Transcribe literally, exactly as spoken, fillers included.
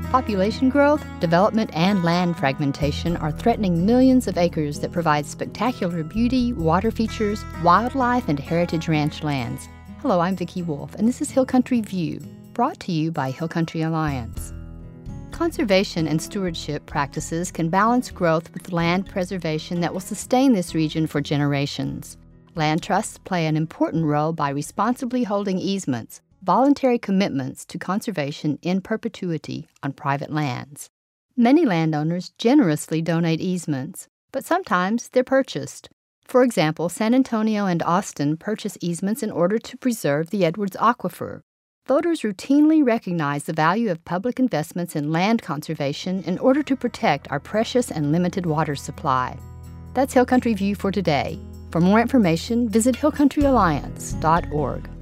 Population growth, development, and land fragmentation are threatening millions of acres that provide spectacular beauty, water features, wildlife, and heritage ranch lands. Hello, I'm Vicki Wolf, and this is Hill Country View, brought to you by Hill Country Alliance. Conservation and stewardship practices can balance growth with land preservation that will sustain this region for generations. Land trusts play an important role by responsibly holding easements, voluntary commitments to conservation in perpetuity on private lands. Many landowners generously donate easements, but sometimes they're purchased. For example, San Antonio and Austin purchase easements in order to preserve the Edwards Aquifer. Voters routinely recognize the value of public investments in land conservation in order to protect our precious and limited water supply. That's Hill Country View for today. For more information, visit hill country alliance dot org.